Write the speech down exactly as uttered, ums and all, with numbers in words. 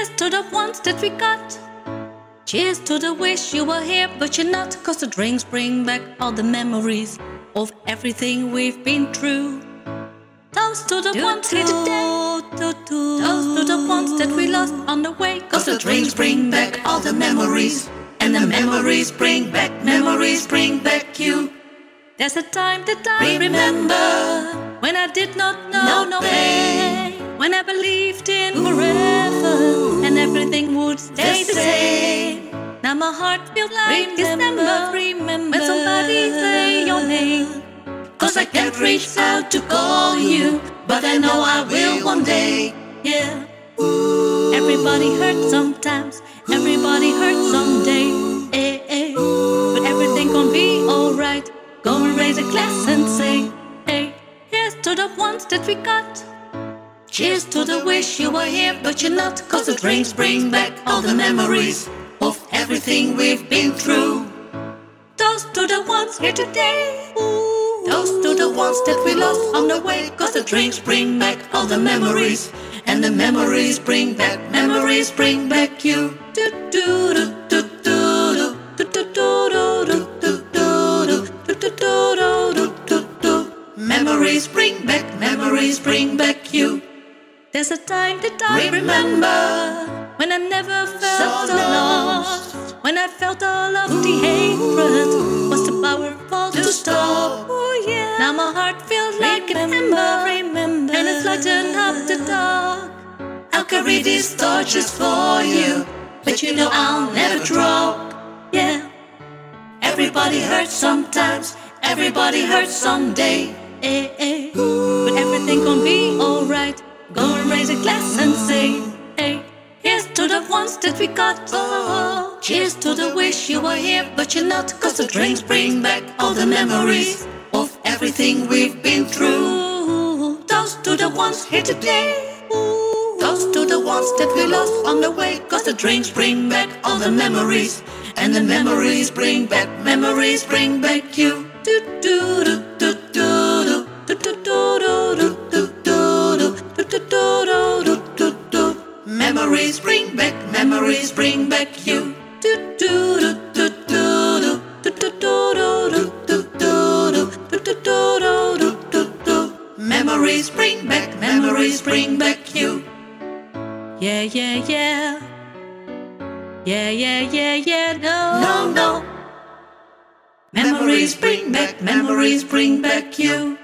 Here's to the ones that we got. Cheers to the wish you were here, but you're not. Cause the drinks bring back all the memories of everything we've been through. Toast to the do, ones here today. Do, do. Toast to the ones that we lost on the way. Cause the drinks bring back all the memories. And the memories bring back, memories bring back you. There's a time that I remember when I did not know no pain, when I believed in forever and everything would stay the same. Now my heart feels like December, remember when somebody say your name. Cause I can't reach out to call you, but I know I will one day. Yeah. Everybody hurts sometimes, everybody hurts someday. Eh, eh. But everything gon' be alright. Go and raise a glass and say, hey, here's to the ones that we got. Cheers to the wish you were here, but you're not. Cause the drinks bring back all the memories of everything we've been through. Toast to the ones here today. Ooh. Toast to the ones that we lost on the way. Cause the drinks bring back all the memories. And the memories bring back, memories bring back you. Do, do, do, do, do, do, do, do, do, do, do. Memories bring back, memories bring back you. There's a time that I remember when I never felt so lost, when I felt all of the hatred was too powerful to stop. Oh yeah. Now my heart feels like an ember, remember, and it's lighting up the dark. I'll carry these torches for you, but you know I'll never drop. Yeah. Everybody hurts sometimes, everybody hurts someday. Eh, eh. But everything gon' be alright. Go and raise a glass and say, hey, here's to the ones that we got. Oh, cheers to the wish you were here, but you're not. Cause the drinks bring back all the memories of everything we've been through. Toast to the ones here today. Toast to the ones that we lost on the way. Cause the drinks bring back all the memories. And the memories bring back, memories bring back you. Do, do, do, do, do, do, do, do, do, do, do. Memories bring back, memories bring back you. Do, do, do, do, do, do, do, do, do, do. Memories bring back, memories bring back you. Yeah, yeah, yeah. Yeah, yeah, yeah, yeah, no, no, no. Memories bring back, memories bring back you.